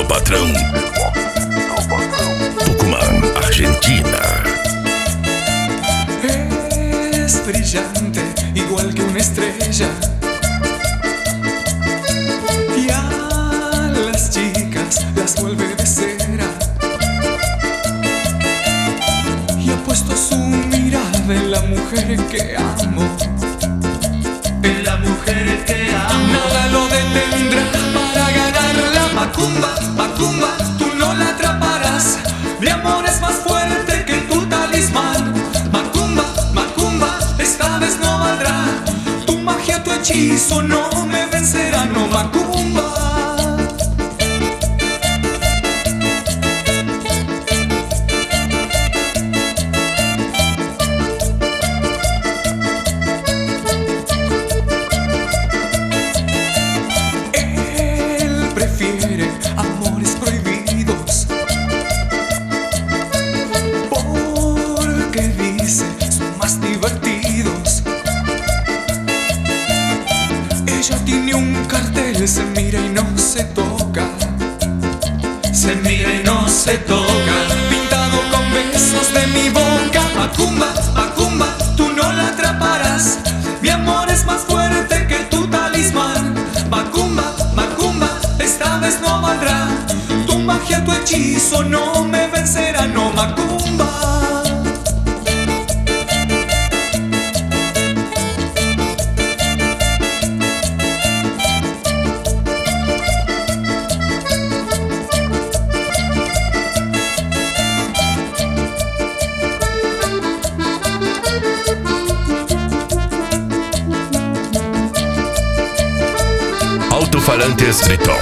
do patrão. Tucumán, Argentina. Es brillante, igual que una estrella. Y a las chicas las vuelve de cera. Y ha puesto su mirada en la mujer que amo. En la mujer que amo. Nada lo detendrá para ganar la macumba. Macumba, tú no la atraparás. Mi amor es más fuerte que tu talismán. Macumba, macumba, esta vez no valdrá. Tu magia, tu hechizo no me vencerá. No, macumba. Prefiere amores prohibidos porque dice son más divertidos. Ella tiene un cartel, se mira y no se toca. Se mira y no se toca. Pintado con besos de mi boca. Macumba, macumba, tú no la atraparás. Mi amor es más fuerte que tu talismán. Macumba, macumba, esta vez no valdrá. Tu magia, tu hechizo no me vencerá. No, macumba. Alto-falantes Triton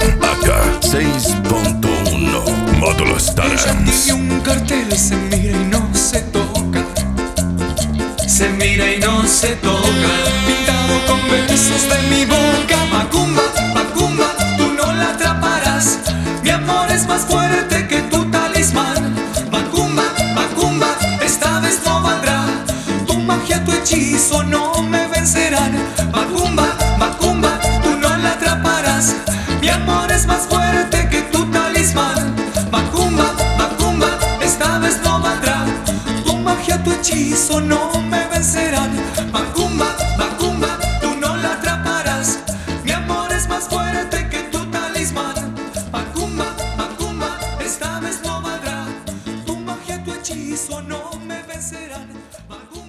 AK6.1 módulos Ella Tarams. tiene un cartel, se mira y no se toca. Se mira y no se toca. Pintado con besos de mi boca. Macumba, macumba, tú no la atraparás. Mi amor es más fuerte que tu talismán. Macumba, macumba, esta vez no valdrá. Tu magia, tu hechizo no me vencerán. Macumba, macumba, tú no la atraparás. Mi amor es más fuerte que tu talismán. Macumba, macumba, esta vez no valdrá. Tu magia, tu hechizo no me vencerán. Macumba,